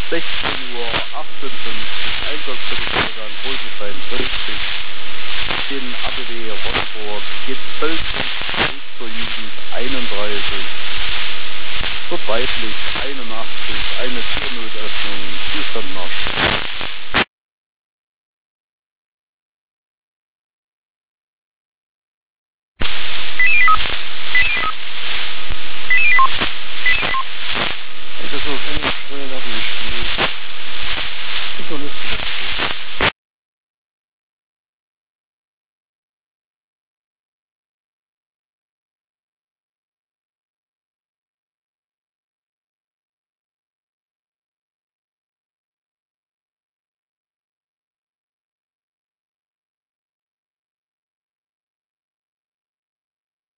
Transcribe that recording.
16:58 Uhr, Einsatzberichterstatter Großenstein 50, in ABW Rostock, Gefölzung zur Jugend 31, dort weiblich 81, eine Türnotöffnung, Zustand nach. Das ist so, wenn ich früher da gespielt. Ist so lustig.